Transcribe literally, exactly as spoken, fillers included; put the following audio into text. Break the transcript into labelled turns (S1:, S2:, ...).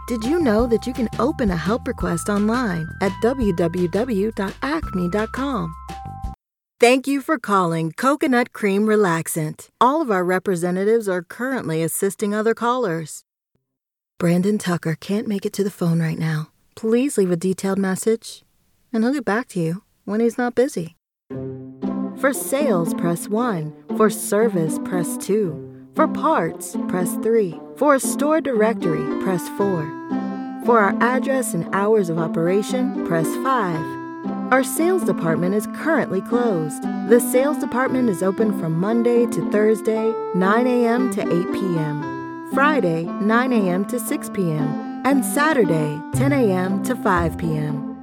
S1: Did you know that you can open a help request online at w w w dot acme dot com? Thank you for calling Coconut Cream Relaxant. All of our representatives are currently assisting other callers. Brandon Tucker can't make it to the phone right now. Please leave a detailed message, and he'll get back to you when he's not busy. For sales, press one. For service, press two. For parts, press three. For a store directory, press four. For our address and hours of operation, press five. Our sales department is currently closed. The sales department is open from Monday to Thursday, nine a.m. to eight p.m., Friday, nine a.m. to six p.m., and Saturday, ten a.m. to five p.m.